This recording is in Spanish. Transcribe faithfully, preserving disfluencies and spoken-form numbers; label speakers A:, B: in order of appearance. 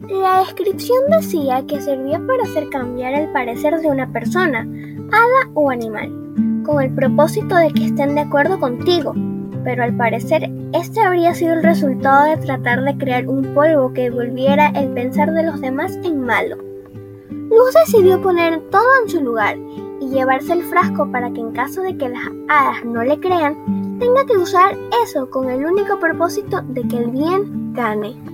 A: La descripción decía que servía para hacer cambiar el parecer de una persona, hada o animal, con el propósito de que estén de acuerdo contigo, pero al parecer este habría sido el resultado de tratar de crear un polvo que volviera el pensar de los demás en malo. Luz decidió poner todo en su lugar y llevarse el frasco para que en caso de que las hadas no le crean, tenga que usar eso con el único propósito de que el bien gane.